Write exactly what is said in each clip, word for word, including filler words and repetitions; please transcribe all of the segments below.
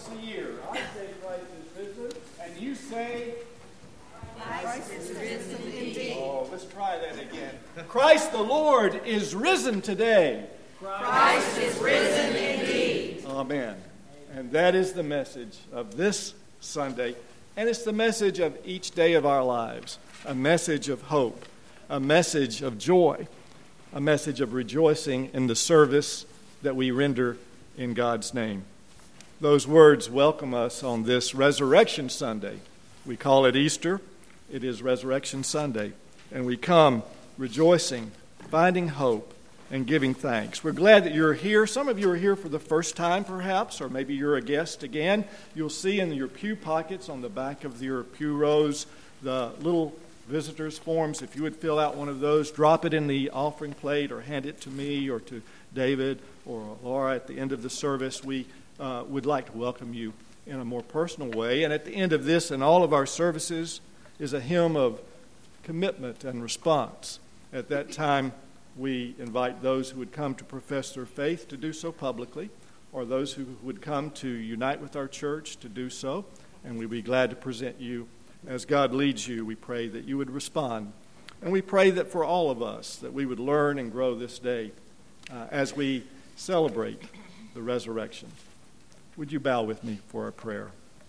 once a year. I say Christ is risen, and you say... Christ is risen indeed. Oh, let's try that again. Christ the Lord is risen today. Christ is risen indeed. Amen. And that is the message of this Sunday, and it's the message of each day of our lives. A message of hope, a message of joy, a message of rejoicing in the service that we render in God's name. Those words welcome us on this Resurrection Sunday. We call it Easter. It is Resurrection Sunday. And we come rejoicing, finding hope, and giving thanks. We're glad that you're here. Some of you are here for the first time, perhaps, or maybe you're a guest again. You'll see in your pew pockets on the back of your pew rows the little visitors forms. If you would fill out one of those, drop it in the offering plate or hand it to me or to David or Laura at the end of the service. We uh, would like to welcome you in a more personal way. And at the end of this and all of our services is a hymn of commitment and response. At that time, we invite those who would come to profess their faith to do so publicly, or those who would come to unite with our church to do so. And we'd be glad to present you as God leads you. We pray that you would respond. And we pray that for all of us, that we would learn and grow this day uh, as we celebrate the resurrection. Would you bow with me for a prayer?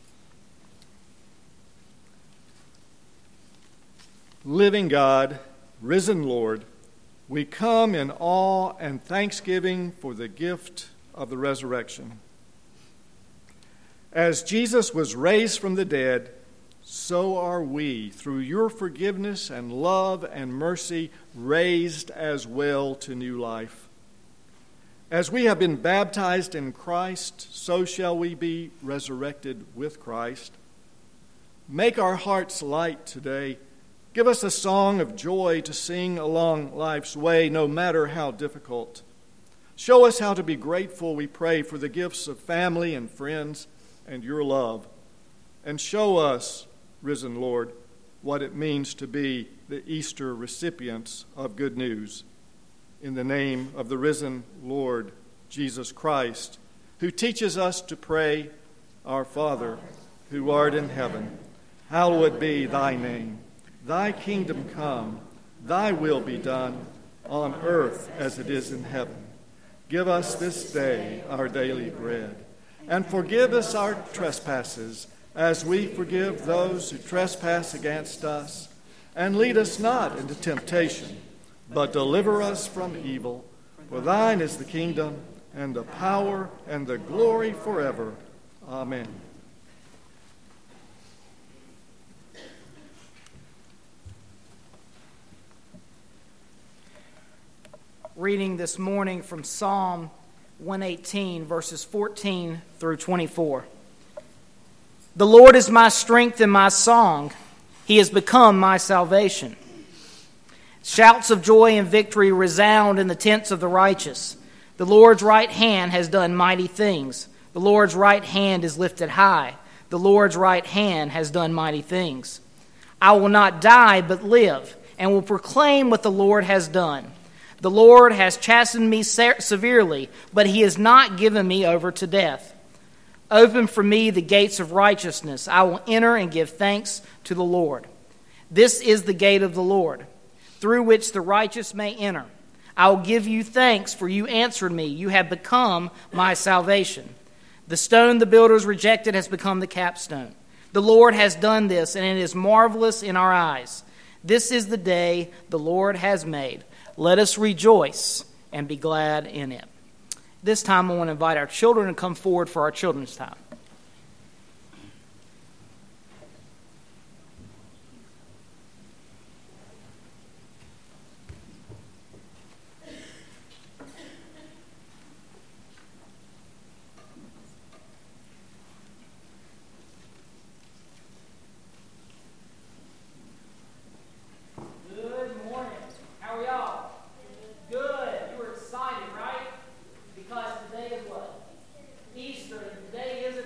Living God, risen Lord, we come in awe and thanksgiving for the gift of the resurrection. As Jesus was raised from the dead, so are we, through your forgiveness and love and mercy, raised as well to new life. As we have been baptized in Christ, so shall we be resurrected with Christ. Make our hearts light today. Give us a song of joy to sing along life's way, no matter how difficult. Show us how to be grateful, we pray, for the gifts of family and friends and your love. And show us, risen Lord, what it means to be the Easter recipients of good news. In the name of the risen Lord Jesus Christ, who teaches us to pray, Our Father, who art in heaven, hallowed be thy name. Thy kingdom come, thy will be done, on earth as it is in heaven. Give us this day our daily bread, and forgive us our trespasses, as we forgive those who trespass against us. And lead us not into temptation, but deliver us from evil. For thine is the kingdom, and the power, and the glory forever. Amen. Reading this morning from Psalm one eighteen, verses fourteen through twenty-four. The Lord is my strength and my song. He has become my salvation. Shouts of joy and victory resound in the tents of the righteous. The Lord's right hand has done mighty things. The Lord's right hand is lifted high. The Lord's right hand has done mighty things. I will not die but live, and will proclaim what the Lord has done. The Lord has chastened me severely, but he has not given me over to death. Open for me the gates of righteousness. I will enter and give thanks to the Lord. This is the gate of the Lord, through which the righteous may enter. I will give you thanks, for you answered me. You have become my salvation. The stone the builders rejected has become the capstone. The Lord has done this, and it is marvelous in our eyes. This is the day the Lord has made. Let us rejoice and be glad in it. This time I want to invite our children to come forward for our children's time. Easter, and today is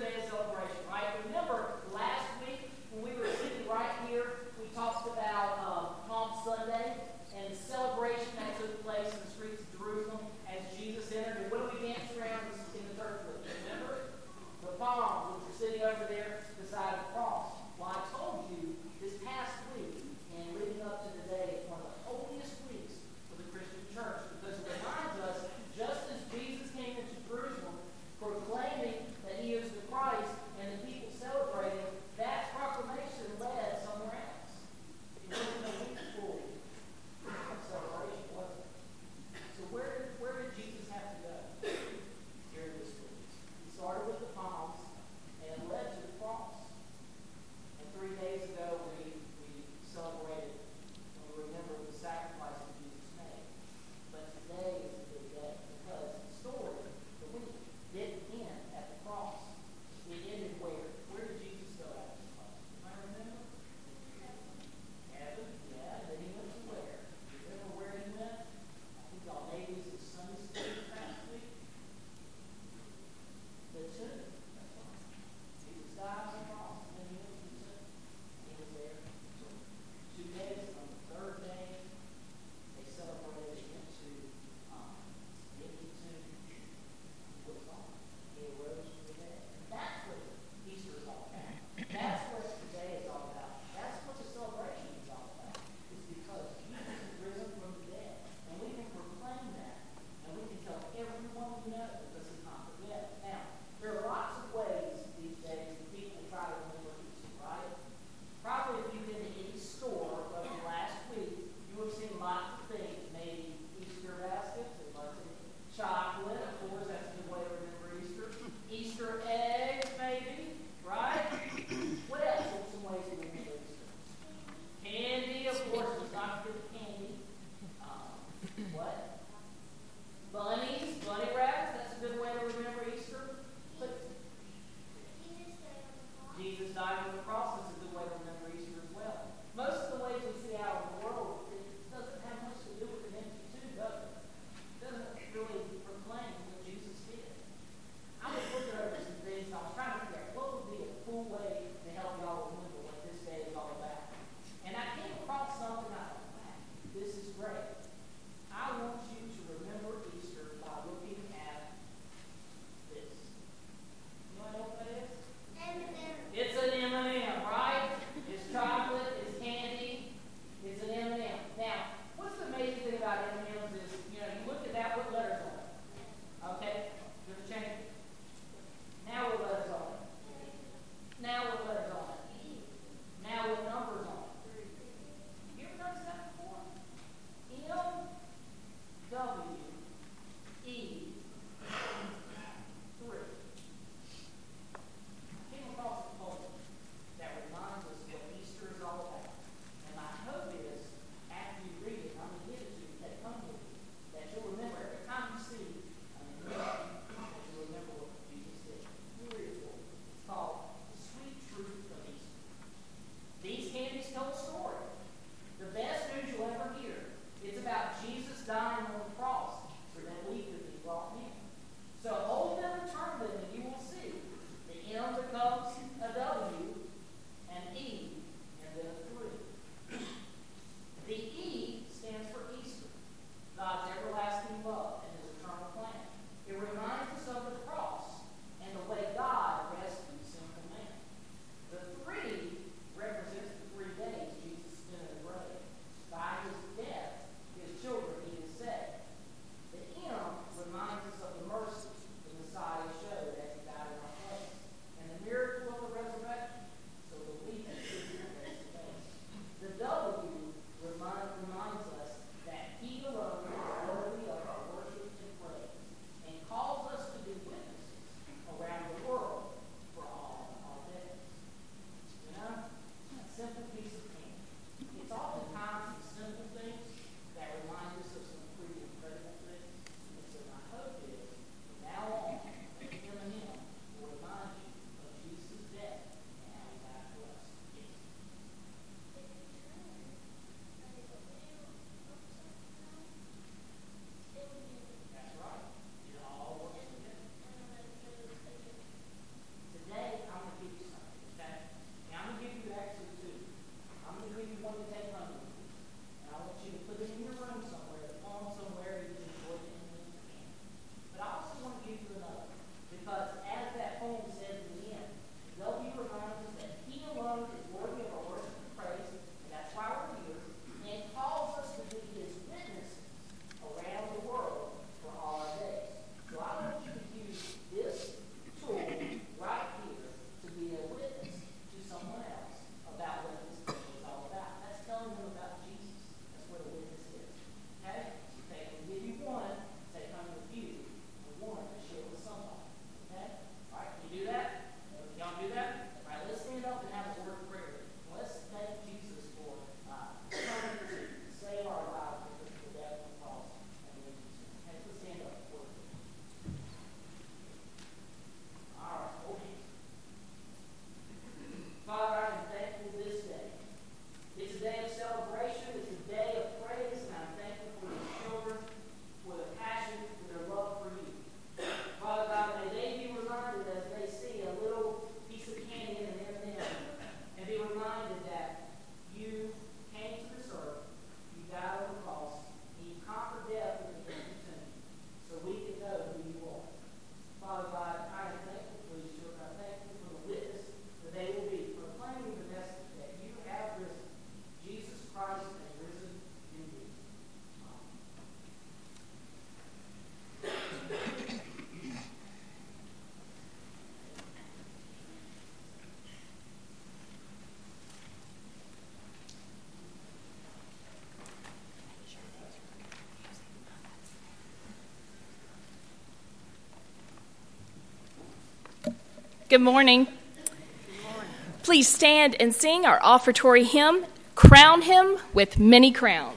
Good morning. Please stand and sing our offertory hymn, Crown Him with Many Crowns.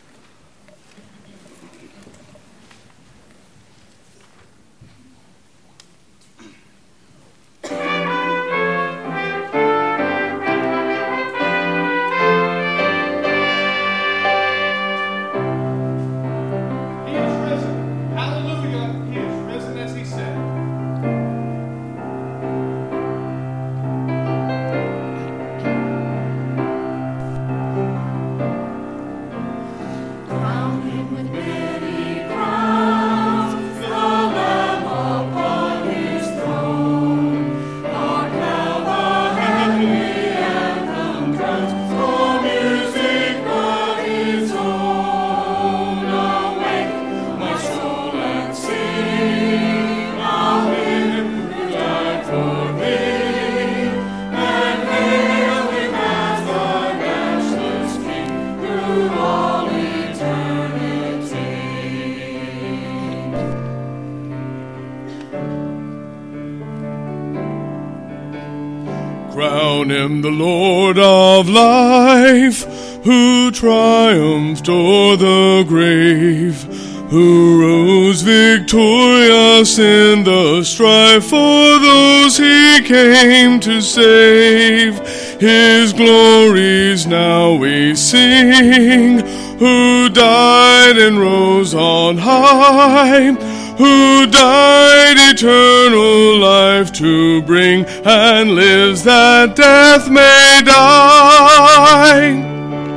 Crown him the Lord of life, who triumphed o'er the grave, who rose victorious in the strife for those he came to save. His glories now we sing, who died and rose on high, who died eternal life to bring, and lives that death may die.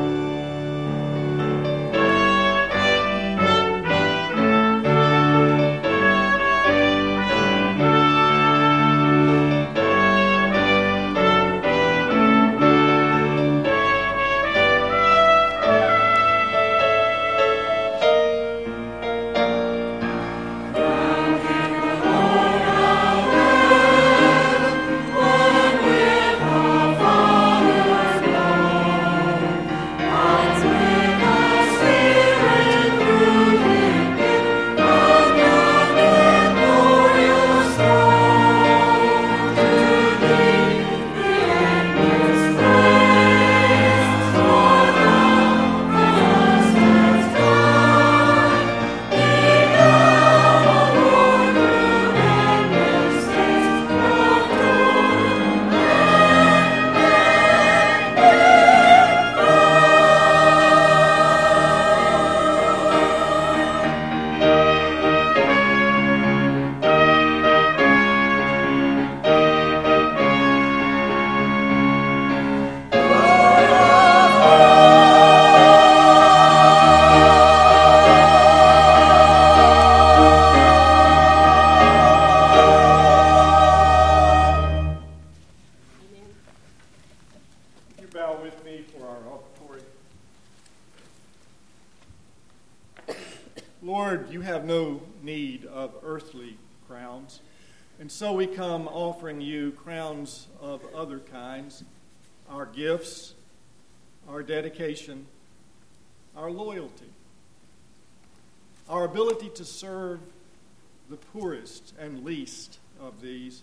Lord, you have no need of earthly crowns, and so we come offering you crowns of other kinds, our gifts, our dedication, our loyalty, our ability to serve the poorest and least of these,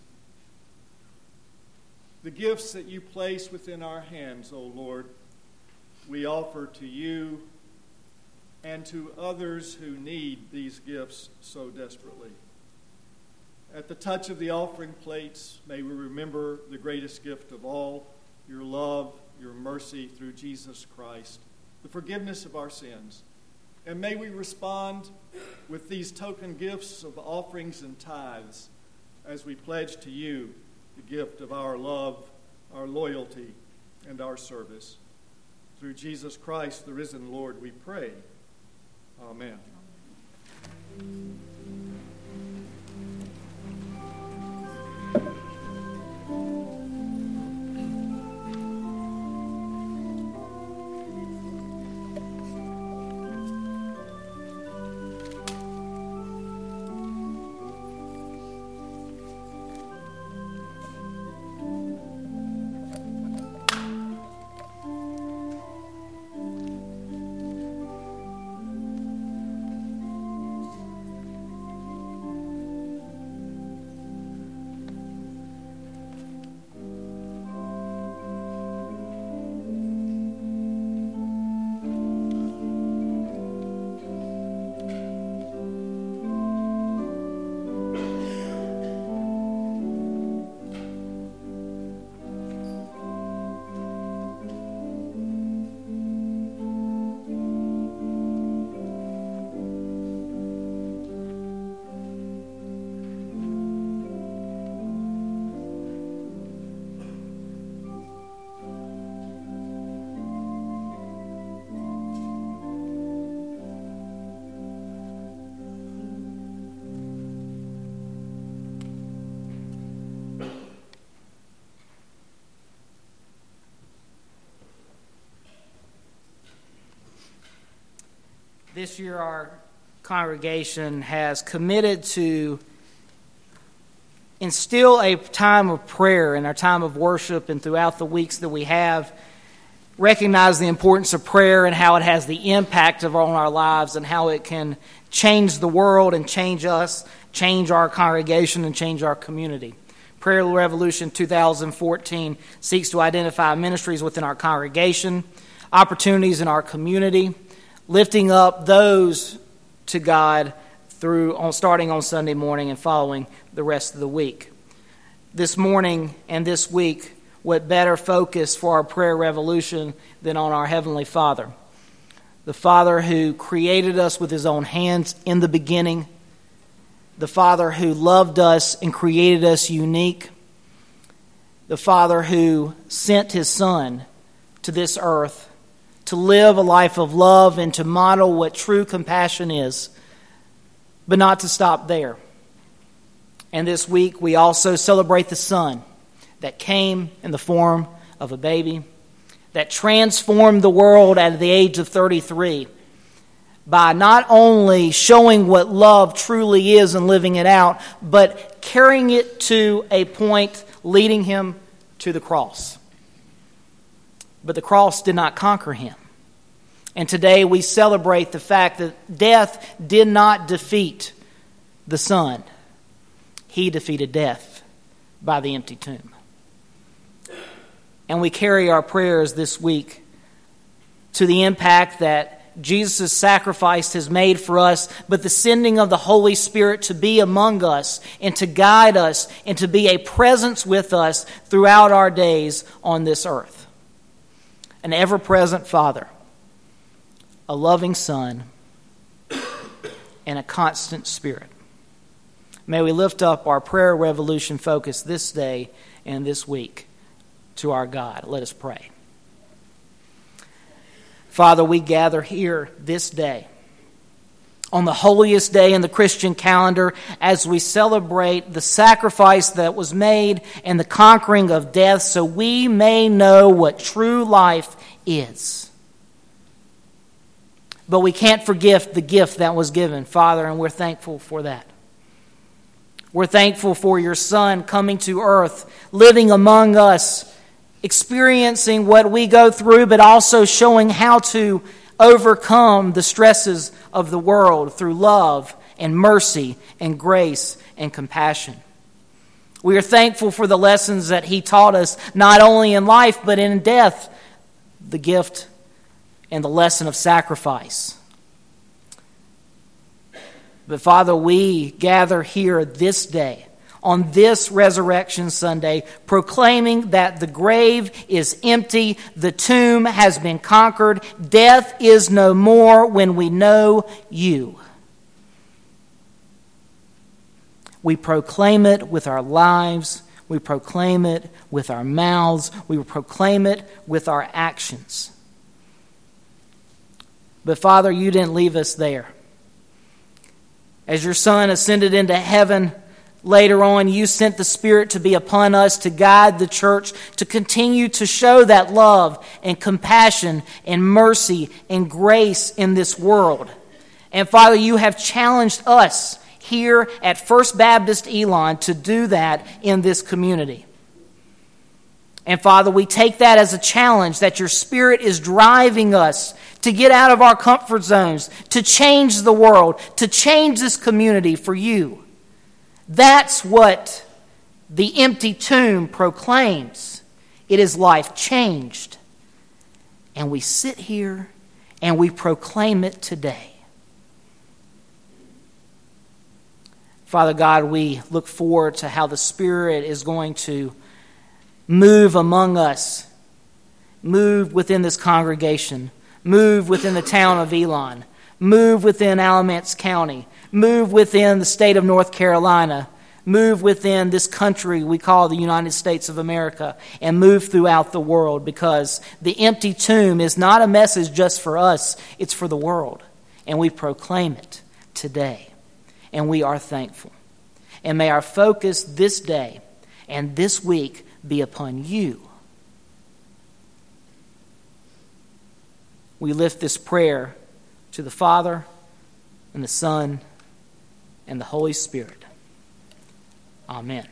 the gifts that you place within our hands, O Lord, we offer to you and to others who need these gifts so desperately. At the touch of the offering plates, may we remember the greatest gift of all, your love, your mercy through Jesus Christ, the forgiveness of our sins. And may we respond with these token gifts of offerings and tithes as we pledge to you the gift of our love, our loyalty, and our service. Through Jesus Christ, the risen Lord, we pray. Amen. This year our congregation has committed to instill a time of prayer in our time of worship and throughout the weeks that we have. Recognize the importance of prayer and how it has the impact of on our lives and how it can change the world and change us, change our congregation and change our community. Prayer Revolution two thousand fourteen seeks to identify ministries within our congregation, opportunities in our community, lifting up those to God through on starting on Sunday morning and following the rest of the week. This morning and this week, what better focus for our prayer revolution than on our Heavenly Father? The Father who created us with His own hands in the beginning, the Father who loved us and created us unique, the Father who sent His Son to this earth to live a life of love and to model what true compassion is, but not to stop there. And this week we also celebrate the Son that came in the form of a baby, that transformed the world at the age of thirty-three by not only showing what love truly is and living it out, but carrying it to a point leading Him to the cross. But the cross did not conquer Him. And today we celebrate the fact that death did not defeat the Son. He defeated death by the empty tomb. And we carry our prayers this week to the impact that Jesus' sacrifice has made for us, but the sending of the Holy Spirit to be among us and to guide us and to be a presence with us throughout our days on this earth. An ever-present Father, a loving Son, and a constant Spirit. May we lift up our prayer revolution focus this day and this week to our God. Let us pray. Father, we gather here this day, on the holiest day in the Christian calendar, as we celebrate the sacrifice that was made and the conquering of death, so we may know what true life is. But we can't forget the gift that was given, Father, and we're thankful for that. We're thankful for your Son coming to earth, living among us, experiencing what we go through, but also showing how to overcome the stresses of the world through love and mercy and grace and compassion. We are thankful for the lessons that He taught us, not only in life, but in death, the gift and the lesson of sacrifice. But Father, we gather here this day, on this Resurrection Sunday, proclaiming that the grave is empty, the tomb has been conquered, death is no more when we know you. We proclaim it with our lives, we proclaim it with our mouths, we proclaim it with our actions. But Father, you didn't leave us there. As your Son ascended into heaven, later on, you sent the Spirit to be upon us to guide the church, to continue to show that love and compassion and mercy and grace in this world. And Father, you have challenged us here at First Baptist Elon to do that in this community. And Father, we take that as a challenge that your Spirit is driving us to get out of our comfort zones, to change the world, to change this community for you. That's what the empty tomb proclaims. It is life changed. And we sit here and we proclaim it today. Father God, we look forward to how the Spirit is going to move among us, move within this congregation, move within the town of Elon, move within Alamance County, move within the state of North Carolina, move within this country we call the United States of America, and move throughout the world, because the empty tomb is not a message just for us, it's for the world. And we proclaim it today. And we are thankful. And may our focus this day and this week be upon you. We lift this prayer to the Father, and the Son, and the Holy Spirit. Amen.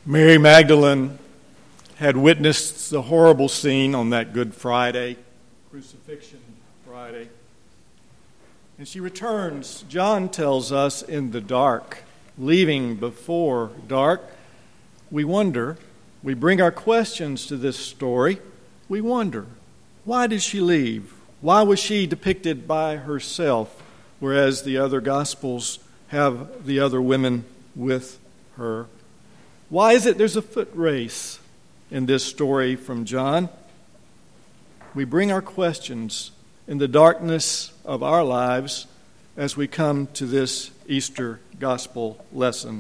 Mary Magdalene had witnessed the horrible scene on that Good Friday, Crucifixion Friday. And she returns, John tells us, in the dark, leaving before dark. We wonder, we bring our questions to this story. We wonder, why did she leave? Why was she depicted by herself, whereas the other Gospels have the other women with her? Why is it there's a foot race in this story from John? We bring our questions in the darkness of our lives as we come to this Easter Gospel lesson.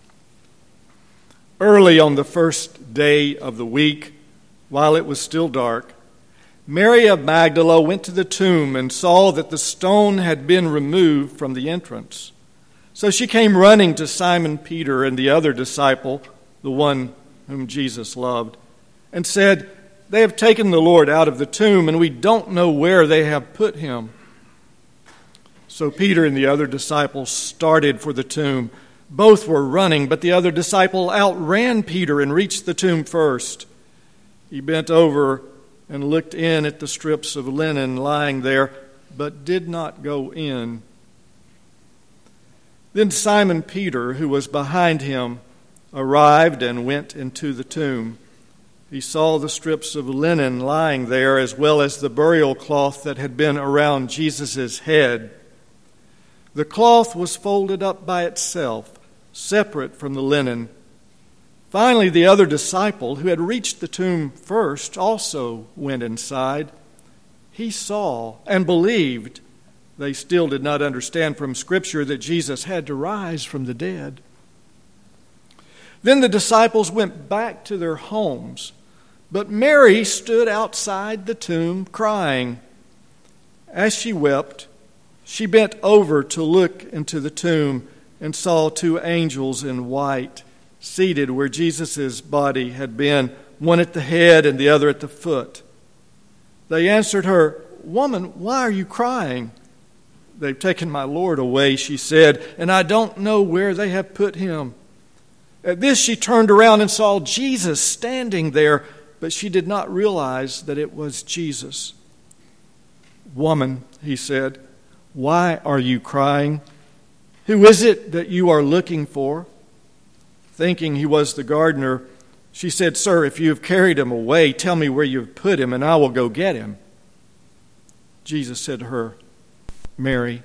Early on the first day of the week, while it was still dark, Mary of Magdala went to the tomb and saw that the stone had been removed from the entrance. So she came running to Simon Peter and the other disciple, the one whom Jesus loved, and said, "They have taken the Lord out of the tomb, and we don't know where they have put him." So Peter and the other disciple started for the tomb. Both were running, but the other disciple outran Peter and reached the tomb first. He bent over and looked in at the strips of linen lying there, but did not go in. Then Simon Peter, who was behind him, arrived and went into the tomb. He saw the strips of linen lying there, as well as the burial cloth that had been around Jesus' head. The cloth was folded up by itself, separate from the linen. Finally, the other disciple, who had reached the tomb first, also went inside. He saw and believed. They still did not understand from Scripture that Jesus had to rise from the dead. Then the disciples went back to their homes, but Mary stood outside the tomb crying. As she wept, she bent over to look into the tomb and saw two angels in white seated where Jesus' body had been, one at the head and the other at the foot. They answered her, "Woman, why are you crying?" "They've taken my Lord away," she said, "and I don't know where they have put him." At this she turned around and saw Jesus standing there, but she did not realize that it was Jesus. "Woman," he said, "why are you crying? Who is it that you are looking for?" Thinking he was the gardener, she said, "Sir, if you have carried him away, tell me where you have put him, and I will go get him." Jesus said to her, "Mary."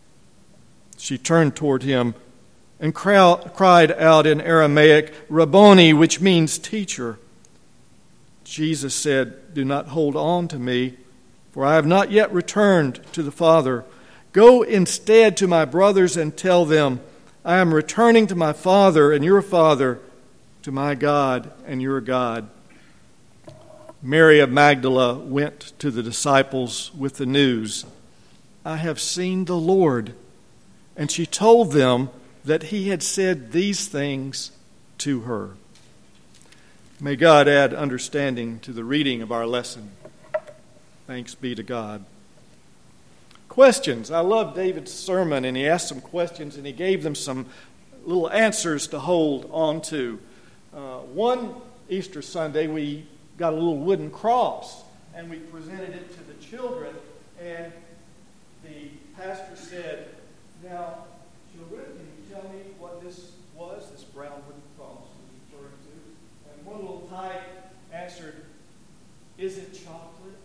She turned toward him and cried out in Aramaic, "Rabboni," which means teacher. Jesus said, "Do not hold on to me, for I have not yet returned to the Father. Go instead to my brothers and tell them, I am returning to my Father and your Father, to my God and your God." Mary of Magdala went to the disciples with the news, "I have seen the Lord." And she told them that he had said these things to her. May God add understanding to the reading of our lesson. Thanks be to God. Questions. I love David's sermon, and he asked some questions, and he gave them some little answers to hold on to. Uh, one Easter Sunday, we got a little wooden cross, and we presented it to the children, and the pastor said, "Now, children, can you tell me what this was, this brown wooden cross he's referring to?" And one little tyke answered, "Is it chocolate?"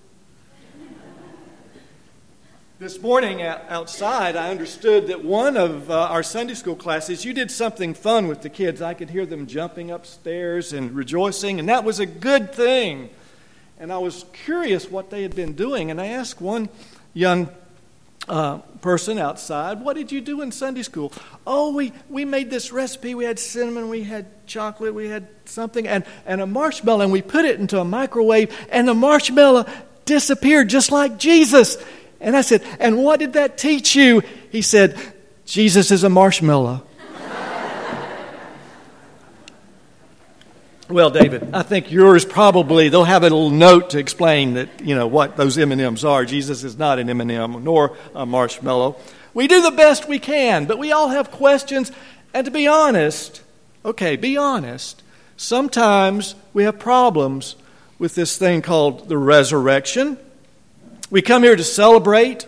This morning outside, I understood that one of uh, our Sunday school classes, you did something fun with the kids. I could hear them jumping upstairs and rejoicing, and that was a good thing. And I was curious what they had been doing, and I asked one young uh, person outside, "What did you do in Sunday school?" "Oh, we, we made this recipe. We had cinnamon, we had chocolate, we had something, and, and a marshmallow, and we put it into a microwave, and the marshmallow disappeared just like Jesus." And I said, "And what did that teach you?" He said, "Jesus is a marshmallow." Well, David, I think yours probably, they'll have a little note to explain that, you know, what those M and M's are. Jesus is not an M and M nor a marshmallow. We do the best we can, but we all have questions. And to be honest, okay, be honest, Sometimes we have problems with this thing called the resurrection. We come here to celebrate,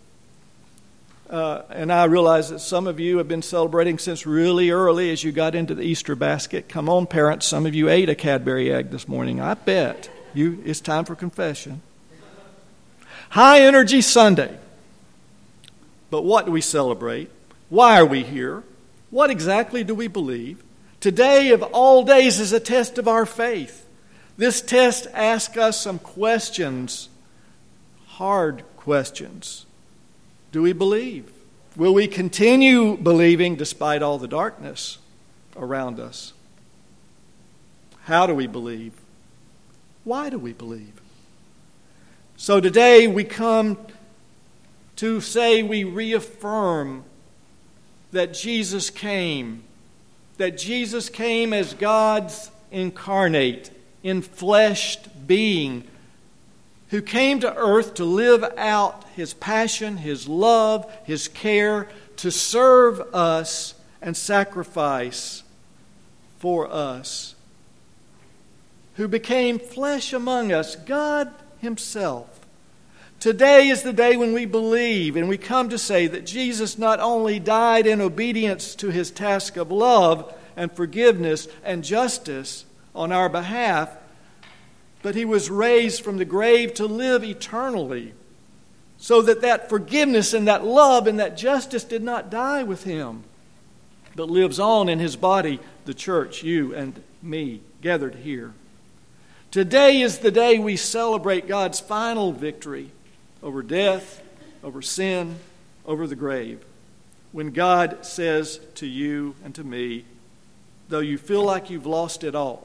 uh, and I realize that some of you have been celebrating since really early as you got into the Easter basket. Come on, parents, some of you ate a Cadbury egg this morning. I bet you it's time for confession. High Energy Sunday. But what do we celebrate? Why are we here? What exactly do we believe? Today of all days is a test of our faith. This test asks us some questions, hard questions. Do we believe? Will we continue believing despite all the darkness around us? How do we believe? Why do we believe? So today we come to say we reaffirm that Jesus came, that Jesus came as God's incarnate, enfleshed being, who came to earth to live out His passion, His love, His care, to serve us and sacrifice for us, who became flesh among us, God Himself. Today is the day when we believe and we come to say that Jesus not only died in obedience to His task of love and forgiveness and justice on our behalf, but He was raised from the grave to live eternally, so that that forgiveness and that love and that justice did not die with Him, but lives on in His body, the church, you and me, gathered here. Today is the day we celebrate God's final victory over death, over sin, over the grave. When God says to you and to me, though you feel like you've lost it all,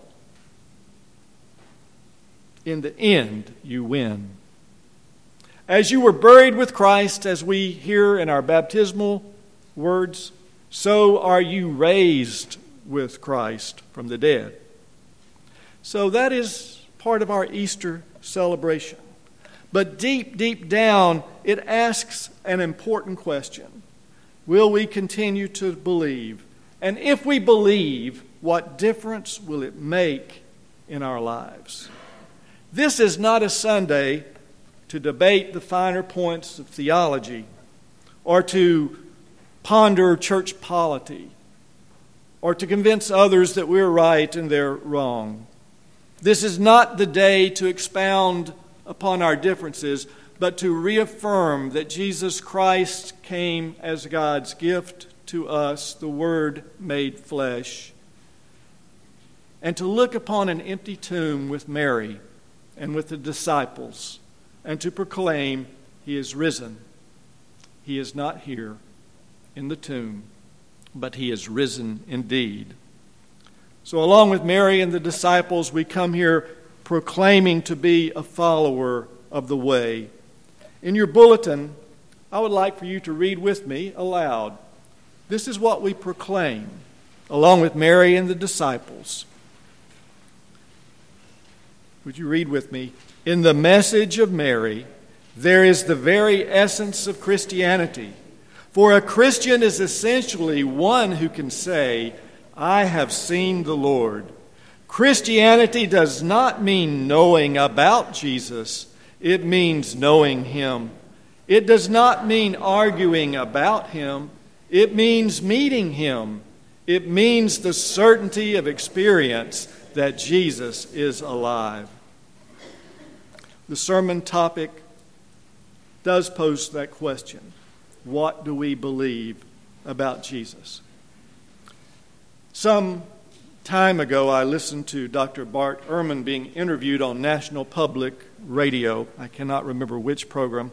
in the end you win. As you were buried with Christ, as we hear in our baptismal words, so are you raised with Christ from the dead. So that is part of our Easter celebration. But deep, deep down, it asks an important question. Will we continue to believe? And if we believe, what difference will it make in our lives? This is not a Sunday to debate the finer points of theology or to ponder church polity or to convince others that we're right and they're wrong. This is not the day to expound upon our differences, but to reaffirm that Jesus Christ came as God's gift to us, the Word made flesh, and to look upon an empty tomb with Mary and with the disciples, and to proclaim, He is risen. He is not here in the tomb, but He is risen indeed. So along with Mary and the disciples, we come here proclaiming to be a follower of the way. In your bulletin, I would like for you to read with me aloud. This is what we proclaim, along with Mary and the disciples. Would you read with me? In the message of Mary, there is the very essence of Christianity. For a Christian is essentially one who can say, I have seen the Lord. Christianity does not mean knowing about Jesus. It means knowing Him. It does not mean arguing about Him. It means meeting Him. It means the certainty of experience that Jesus is alive. The sermon topic does pose that question. What do we believe about Jesus? Some time ago, I listened to Doctor Bart Ehrman being interviewed on National Public Radio. I cannot remember which program.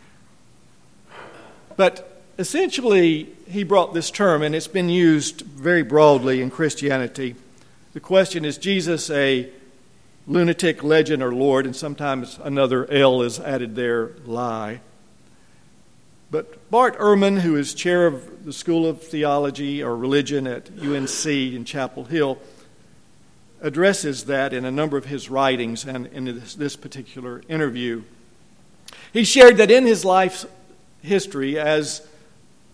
But essentially, he brought this term, and it's been used very broadly in Christianity. The question, is Jesus a lunatic, legend, or Lord? And sometimes another L is added there, lie. But Bart Ehrman, who is chair of the School of Theology or Religion at U N C in Chapel Hill, addresses that in a number of his writings and in this, this particular interview. He shared that in his life's history as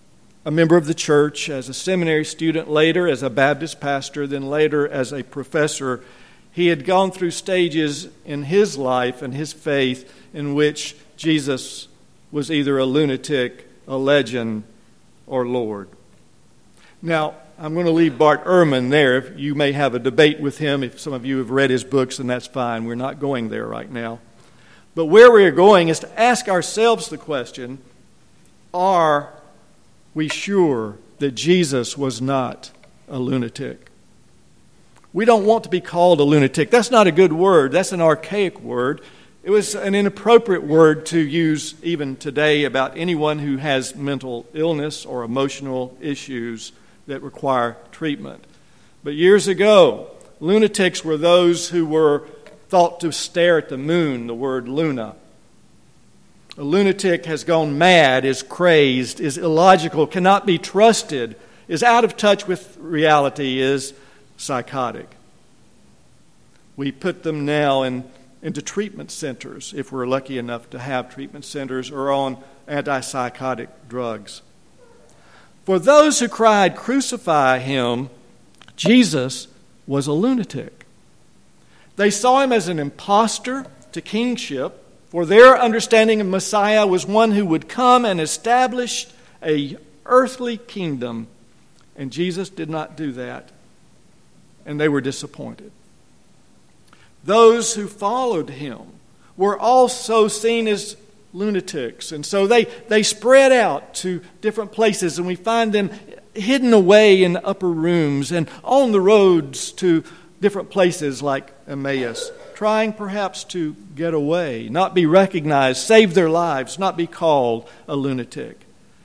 a member of the church, as a seminary student, later as a Baptist pastor, then later as a professor. He had gone through stages in his life and his faith in which Jesus was either a lunatic, a legend, or Lord. Now, I'm going to leave Bart Ehrman there. You may have a debate with him. If some of you have read his books, then that's fine. We're not going there right now. But where we are going is to ask ourselves the question, are we sure that Jesus was not a lunatic? We don't want to be called a lunatic. That's not a good word. That's an archaic word. It was an inappropriate word to use even today about anyone who has mental illness or emotional issues that require treatment. But years ago, lunatics were those who were thought to stare at the moon, the word luna. A lunatic has gone mad, is crazed, is illogical, cannot be trusted, is out of touch with reality, is psychotic. We put them now in, into treatment centers, if we're lucky enough to have treatment centers, or on antipsychotic drugs. For those who cried, "Crucify him," Jesus was a lunatic. They saw him as an impostor to kingship, for their understanding of Messiah was one who would come and establish a earthly kingdom. And Jesus did not do that. And they were disappointed. Those who followed him were also seen as lunatics. And so they, they spread out to different places, and we find them hidden away in upper rooms and on the roads to different places like Emmaus, trying perhaps to get away, not be recognized, save their lives, not be called a lunatic.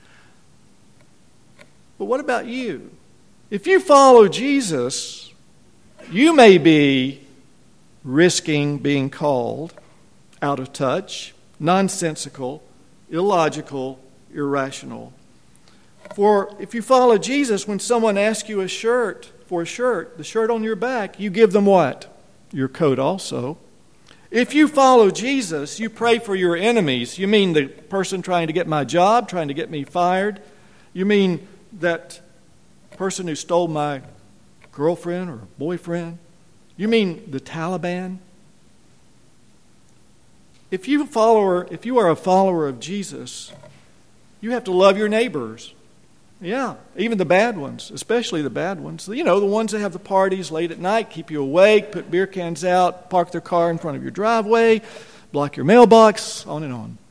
But what about you? If you follow Jesus, you may be risking being called out of touch, nonsensical, illogical, irrational. For if you follow Jesus, when someone asks you a shirt for a shirt, the shirt on your back, you give them what? Your coat also. If you follow Jesus, you pray for your enemies. You mean the person trying to get my job, trying to get me fired? You mean that person who stole my girlfriend or boyfriend? You mean the Taliban? If you follower, if you are a follower of Jesus, you have to love your neighbors. Yeah, even the bad ones, especially the bad ones. You know, the ones that have the parties late at night, keep you awake, put beer cans out, park their car in front of your driveway, block your mailbox, on and on.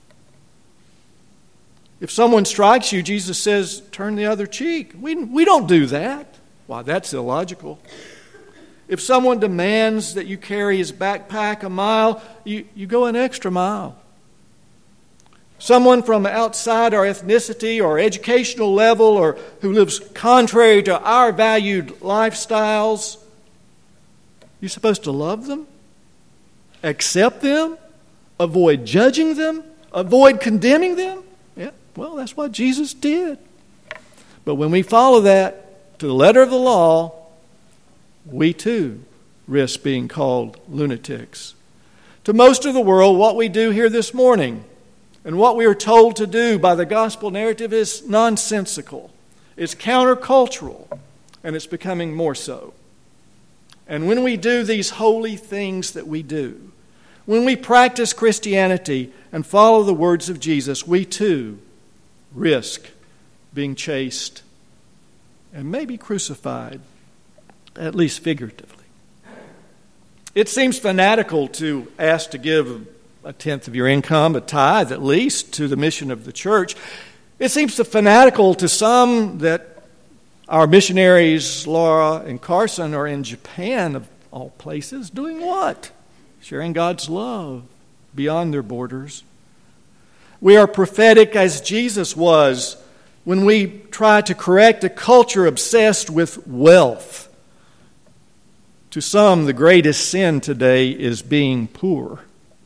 If someone strikes you, Jesus says, turn the other cheek. We, we don't do that. Why, that's illogical. If someone demands that you carry his backpack a mile, you, you go an extra mile. Someone from outside our ethnicity or educational level or who lives contrary to our valued lifestyles, you're supposed to love them, accept them, avoid judging them, avoid condemning them. Yeah, well, that's what Jesus did. But when we follow that to the letter of the law, we too risk being called lunatics. To most of the world, what we do here this morning and what we are told to do by the gospel narrative is nonsensical. It's countercultural, and it's becoming more so. And when we do these holy things that we do, when we practice Christianity and follow the words of Jesus, we too risk being chased and maybe crucified, at least figuratively. It seems fanatical to ask to give a tenth of your income, a tithe at least, to the mission of the church. It seems fanatical to some that our missionaries, Laura and Carson, are in Japan, of all places, doing what? Sharing God's love beyond their borders. We are prophetic as Jesus was when we try to correct a culture obsessed with wealth. To some, the greatest sin today is being poor.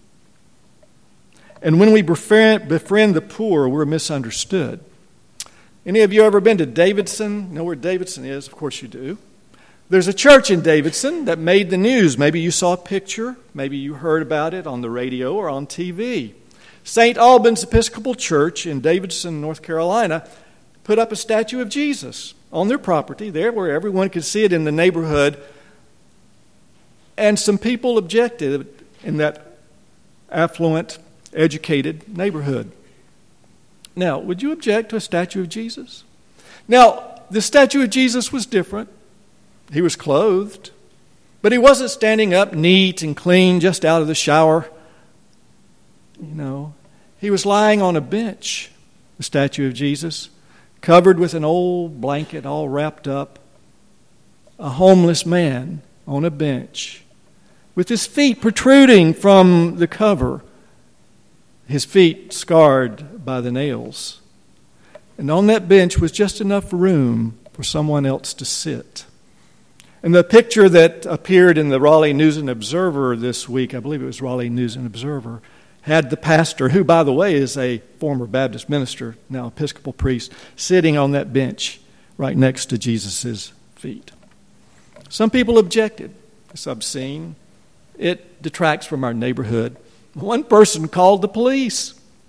And when we befriend, befriend the poor, we're misunderstood. Any of you ever been to Davidson? Know where Davidson is? Of course you do. There's a church in Davidson that made the news. Maybe you saw a picture. Maybe you heard about it on the radio or on T V. Saint Albans Episcopal Church in Davidson, North Carolina, put up a statue of Jesus on their property, there where everyone could see it in the neighborhood. And some people objected in that affluent, educated neighborhood. Now, would you object to a statue of Jesus? Now, the statue of Jesus was different. He was clothed, but he wasn't standing up neat and clean just out of the shower. You know, he was lying on a bench, the statue of Jesus, covered with an old blanket all wrapped up. A homeless man on a bench with his feet protruding from the cover, his feet scarred by the nails. And on that bench was just enough room for someone else to sit. And the picture that appeared in the Raleigh News and Observer this week, I believe it was Raleigh News and Observer, had the pastor, who, by the way, is a former Baptist minister, now Episcopal priest, sitting on that bench right next to Jesus' feet. Some people objected. It's obscene. It detracts from our neighborhood. One person called the police.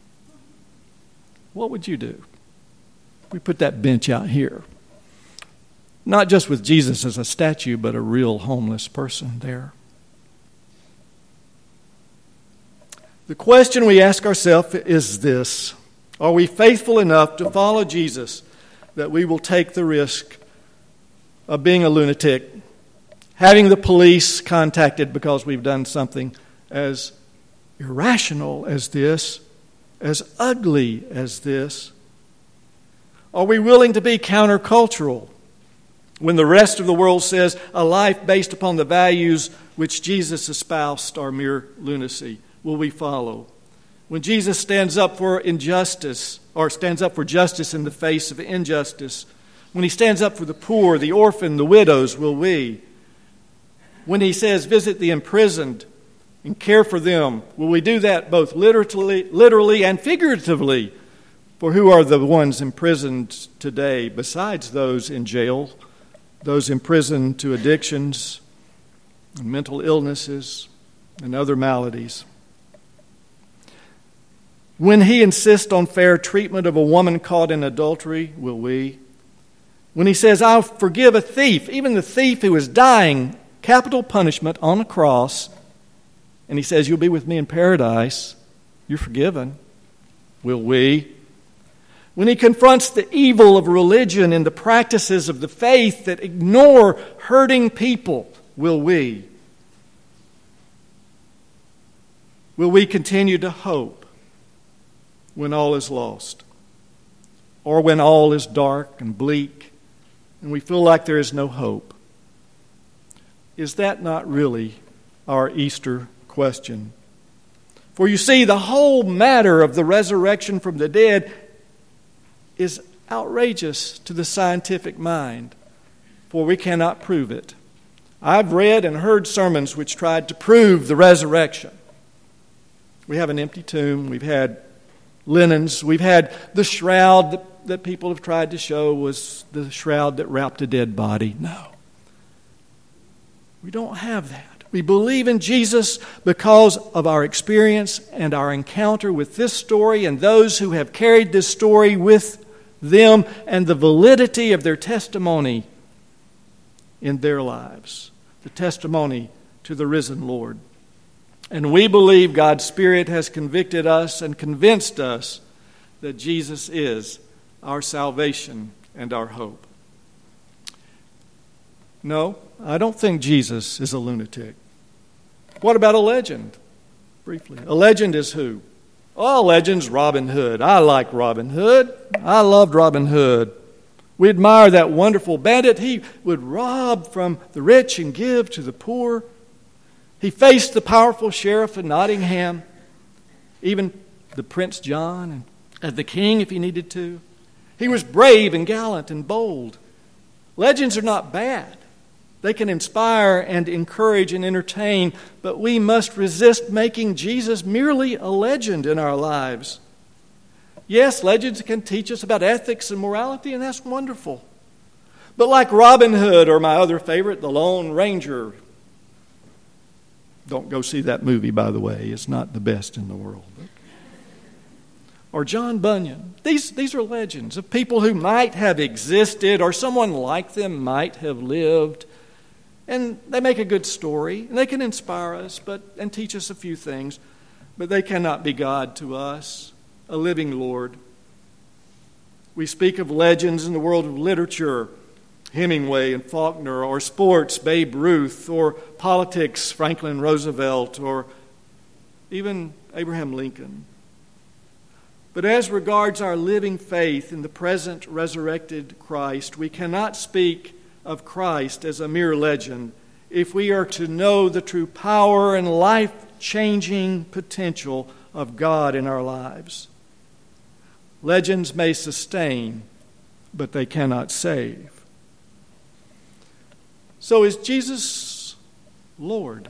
What would you do? We put that bench out here. Not just with Jesus as a statue, but a real homeless person there. The question we ask ourselves is this: are we faithful enough to follow Jesus that we will take the risk of being a lunatic, having the police contacted because we've done something as irrational as this, as ugly as this? Are we willing to be countercultural when the rest of the world says a life based upon the values which Jesus espoused are mere lunacy? Will we follow? When Jesus stands up for injustice, or stands up for justice in the face of injustice, when he stands up for the poor, the orphan, the widows, will we? When he says, visit the imprisoned and care for them, will we do that both literally, literally and figuratively? For who are the ones imprisoned today besides those in jail, those imprisoned to addictions and mental illnesses and other maladies? When he insists on fair treatment of a woman caught in adultery, will we? When he says, I'll forgive a thief, even the thief who is dying, capital punishment on a cross, and he says, you'll be with me in paradise, you're forgiven, will we? When he confronts the evil of religion and the practices of the faith that ignore hurting people, will we? Will we continue to hope when all is lost, or when all is dark and bleak and we feel like there is no hope? Is that not really our Easter question? For you see, the whole matter of the resurrection from the dead is outrageous to the scientific mind, for we cannot prove it. I've read and heard sermons which tried to prove the resurrection. We have an empty tomb, we've had linens, we've had the shroud that, that people have tried to show was the shroud that wrapped a dead body. No. We don't have that. We believe in Jesus because of our experience and our encounter with this story and those who have carried this story with them and the validity of their testimony in their lives, the testimony to the risen Lord. And we believe God's Spirit has convicted us and convinced us that Jesus is our salvation and our hope. No, I don't think Jesus is a lunatic. What about a legend? Briefly, a legend is who? Oh, a legend's Robin Hood. I like Robin Hood. I loved Robin Hood. We admire that wonderful bandit. He would rob from the rich and give to the poor. He faced the powerful sheriff of Nottingham, even the Prince John, and as the king if he needed to. He was brave and gallant and bold. Legends are not bad. They can inspire and encourage and entertain, but we must resist making Jesus merely a legend in our lives. Yes, legends can teach us about ethics and morality, and that's wonderful. But like Robin Hood, or my other favorite, The Lone Ranger. Don't go see that movie, by the way. It's not the best in the world. or John Bunyan. These, these are legends of people who might have existed or someone like them might have lived. And they make a good story, and they can inspire us but and teach us a few things, but they cannot be God to us, a living Lord. We speak of legends in the world of literature, Hemingway and Faulkner, or sports, Babe Ruth, or politics, Franklin Roosevelt, or even Abraham Lincoln. But as regards our living faith in the present resurrected Christ, we cannot speak of Christ as a mere legend if we are to know the true power and life-changing potential of God in our lives. Legends may sustain, but they cannot save. So is Jesus Lord?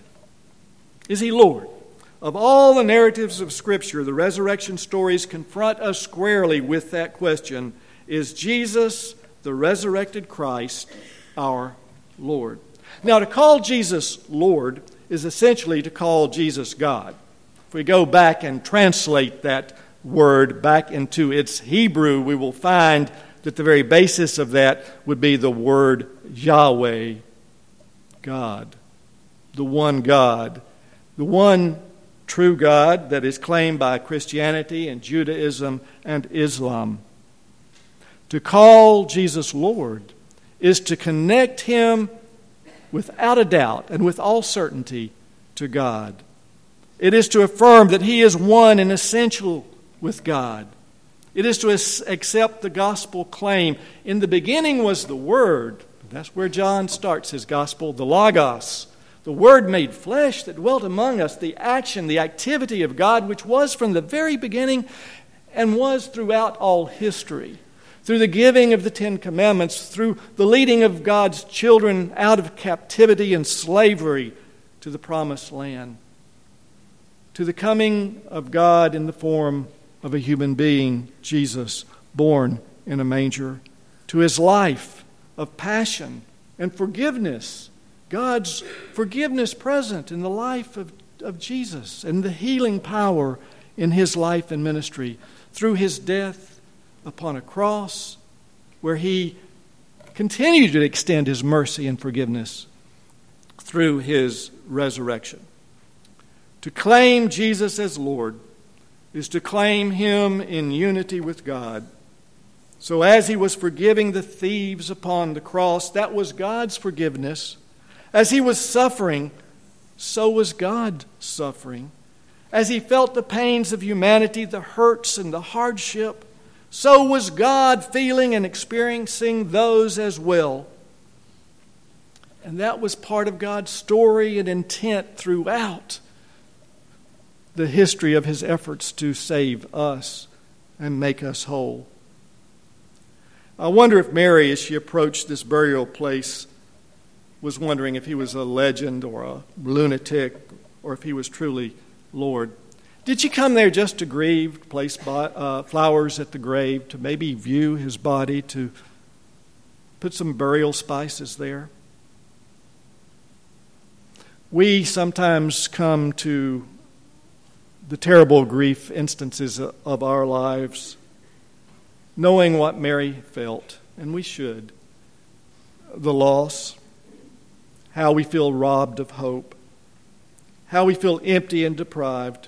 Is He Lord? Of all the narratives of Scripture, the resurrection stories confront us squarely with that question: is Jesus, the resurrected Christ, our Lord? Now, to call Jesus Lord is essentially to call Jesus God. If we go back and translate that word back into its Hebrew, we will find that the very basis of that would be the word Yahweh, God, the one God, the one true God that is claimed by Christianity and Judaism and Islam. To call Jesus Lord is to connect Him without a doubt and with all certainty to God. It is to affirm that He is one and essential with God. It is to accept the gospel claim. In the beginning was the Word. That's where John starts his gospel, the Logos. The Word made flesh that dwelt among us, the action, the activity of God, which was from the very beginning and was throughout all history. Through the giving of the Ten Commandments, through the leading of God's children out of captivity and slavery to the promised land, to the coming of God in the form of a human being, Jesus, born in a manger, to His life of passion and forgiveness, God's forgiveness present in the life of, of Jesus, and the healing power in His life and ministry through His death upon a cross, where He continued to extend His mercy and forgiveness through His resurrection. To claim Jesus as Lord is to claim Him in unity with God. So as He was forgiving the thieves upon the cross, that was God's forgiveness. As He was suffering, so was God suffering. As He felt the pains of humanity, the hurts and the hardship, so was God feeling and experiencing those as well. And that was part of God's story and intent throughout the history of His efforts to save us and make us whole. I wonder if Mary, as she approached this burial place, was wondering if He was a legend or a lunatic, or if He was truly Lord. Did she come there just to grieve, to place uh, flowers at the grave, to maybe view His body, to put some burial spices there? We sometimes come to the terrible grief instances of our lives knowing what Mary felt, and we should. The loss, how we feel robbed of hope, how we feel empty and deprived.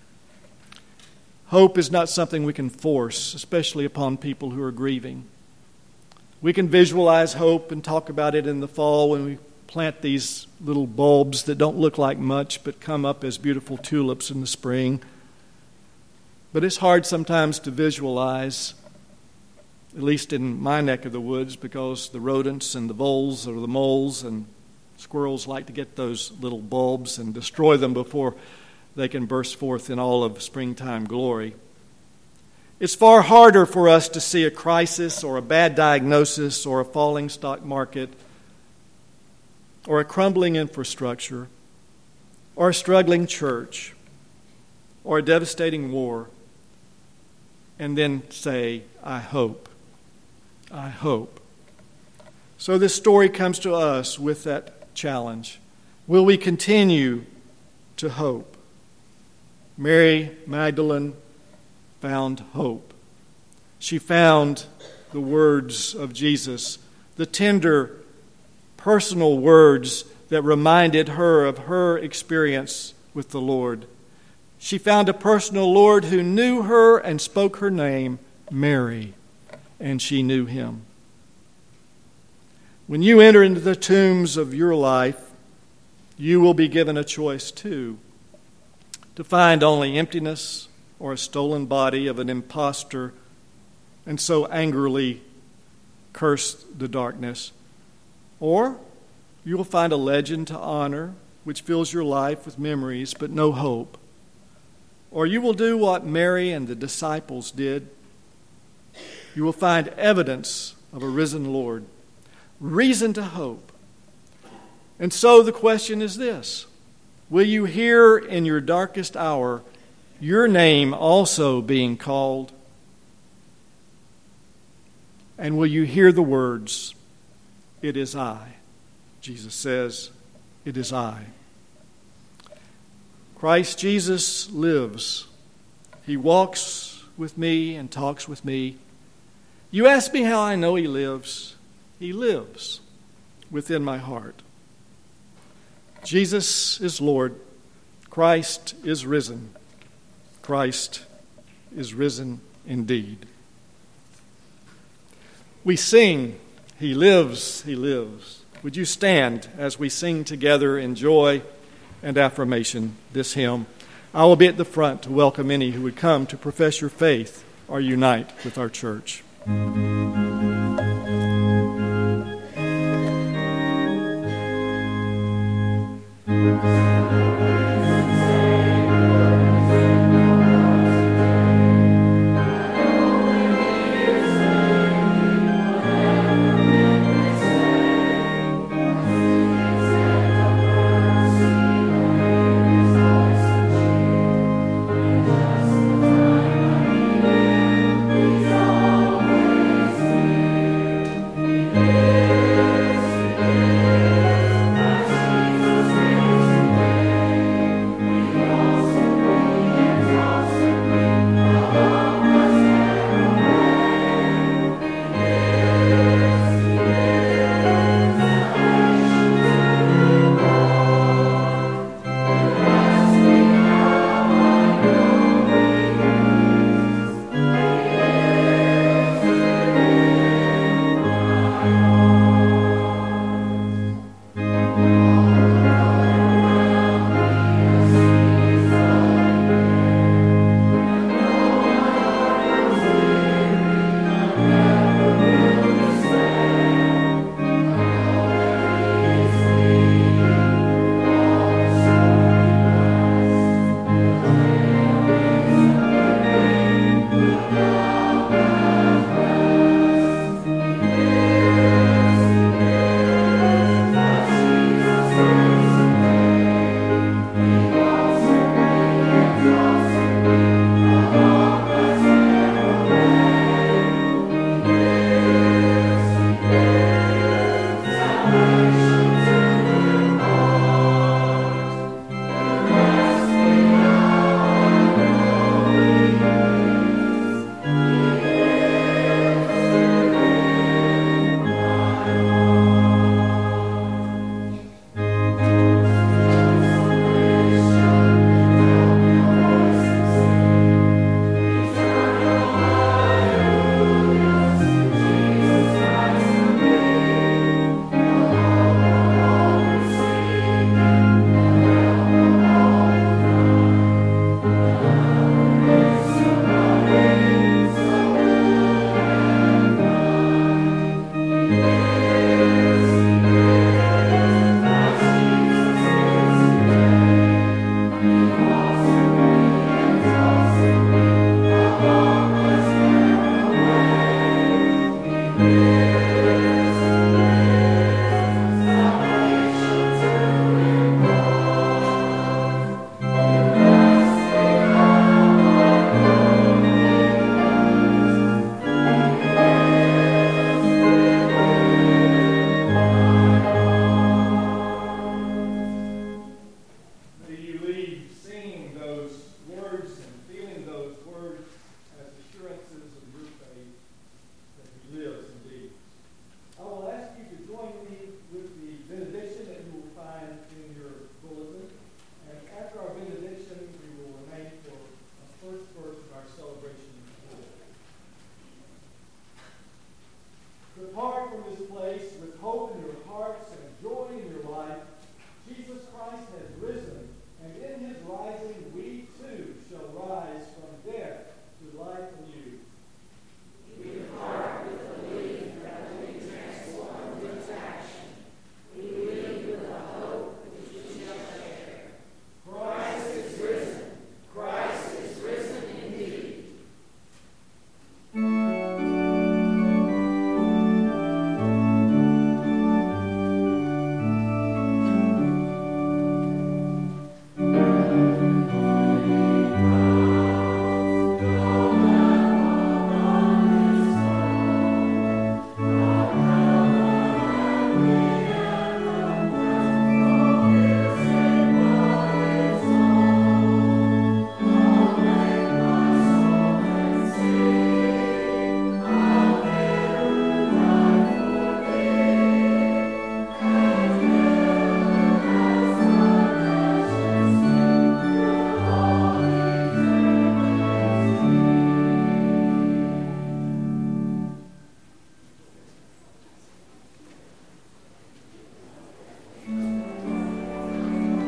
Hope is not something we can force, especially upon people who are grieving. We can visualize hope and talk about it in the fall when we plant these little bulbs that don't look like much but come up as beautiful tulips in the spring. But it's hard sometimes to visualize, at least in my neck of the woods, because the rodents and the voles or the moles and squirrels like to get those little bulbs and destroy them before they can burst forth in all of springtime glory. It's far harder for us to see a crisis or a bad diagnosis or a falling stock market or a crumbling infrastructure or a struggling church or a devastating war and then say, I hope, I hope. So this story comes to us with that challenge. Will we continue to hope? Mary Magdalene found hope. She found the words of Jesus, the tender, personal words that reminded her of her experience with the Lord. She found a personal Lord who knew her and spoke her name, Mary, and she knew him. When you enter into the tombs of your life, you will be given a choice too, to find only emptiness or a stolen body of an impostor and so angrily curse the darkness. Or you will find a legend to honor which fills your life with memories but no hope. Or you will do what Mary and the disciples did. You will find evidence of a risen Lord, reason to hope. And so the question is this: will you hear in your darkest hour your name also being called? And will you hear the words, "It is I"? Jesus says, "It is I." Christ Jesus lives. He walks with me and talks with me. You ask me how I know he lives. He lives within my heart. Jesus is Lord. Christ is risen. Christ is risen indeed. We sing, "He lives, he lives." Would you stand as we sing together in joy and affirmation this hymn? I will be at the front to welcome any who would come to profess your faith or unite with our church.